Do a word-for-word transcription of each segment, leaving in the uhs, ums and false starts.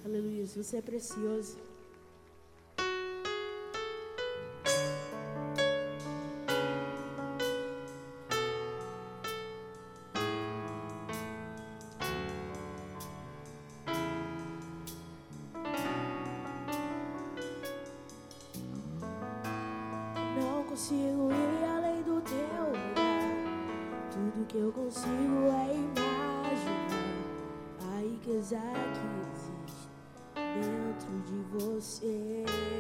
Aleluia, você é precioso. Não consigo ir além do teu olhar. Tudo que eu consigo é imaginar a riqueza que existe dentro de você.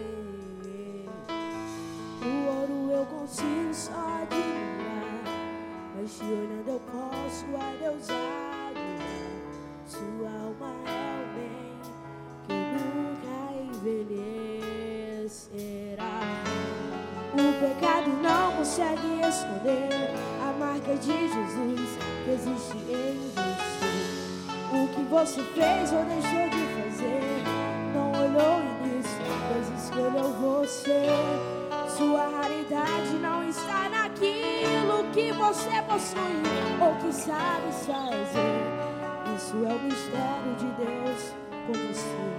O ouro eu consigo só admirar, mas te olhando eu posso a Deus adorar. Sua alma é o bem que nunca envelhecerá. O pecado não consegue esconder a marca de Jesus que existe em você. O que você fez ou deixou de fazer, não olhou o início, mas escolheu você. Sua raridade não está naquilo que você possui ou que sabe fazer. Isso é o mistério de Deus com você.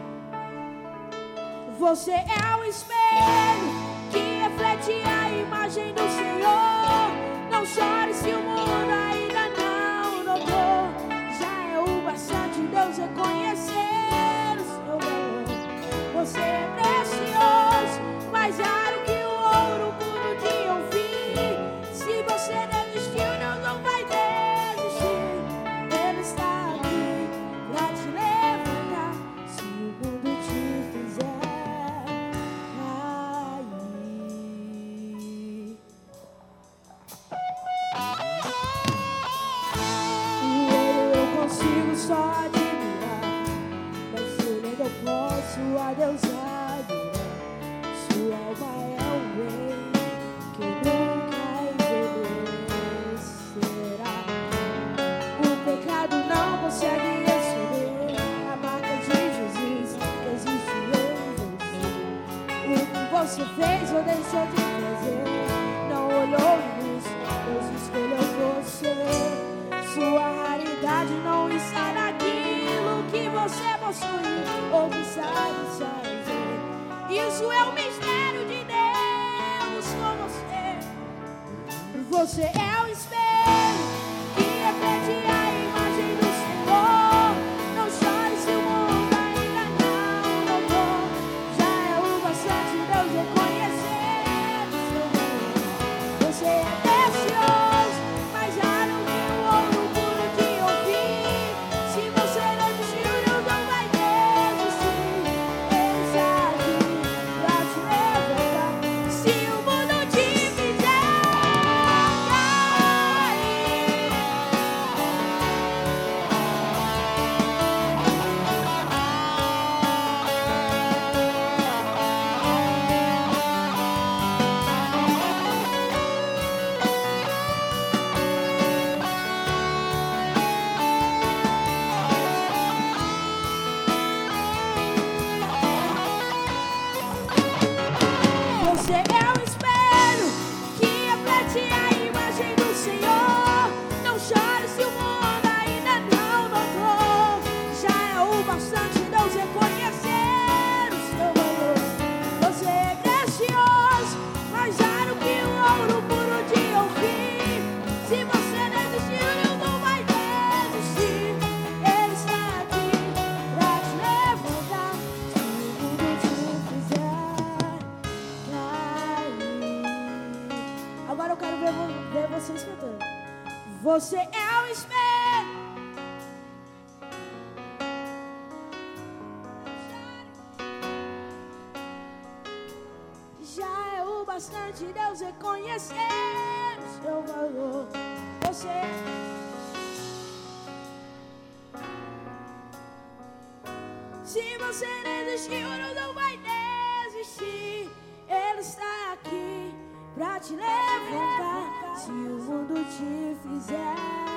Você é o espelho que reflete a imagem do Senhor. Não chore se o mundo ainda não notou. Já é o bastante Deus reconhecer o seu valor. Você é precioso, mais raro que o ouro puro de ouvir. Se você desistiu, Deus não vai desistir. Ele está aqui pra te levantar. Se o mundo te fizer só admirar, mas olhando eu posso a Deus adorar. Sua alma é o bem que nunca envelhecerá. O pecado não consegue esconder a marca de Jesus que existe em você. O que você fez ou deixou de fazer, não olhou nisso, Deus escolheu você. Sua raridade não está naquilo que você possui ou que sabe fazer. Isso é o mistério de Deus com você. Você é o espelho que reflete a imagem do Senhor. Não chore se o mundo ainda não notou. Já é o bastante Deus reconhecer o seu valor. Você é precioso, mas raro que o ouro puro de ouvir. Se você não desistiu, Deus não vai desistir. Ele está aqui pra te levantar. Se o mundo te fizer cair, você é o espelho que reflete a imagem do Senhor. Não chore se o mundo ainda não notou. Já é o bastante Deus reconhecer o seu valor. Você é precioso, mais raro que o ouro puro de ouvir. Se você desistiu, Deus não vai desistir. Ele está aqui pra te levantar. Se o mundo te fizer cair. Agora eu quero ver, vo- ver vocês cantando. Você é o espelho. Já é o bastante Deus reconhecer o seu valor. Você Se você desistiu, Deus não vai desistir. Ele está aqui pra te levantar. Se o mundo te fizer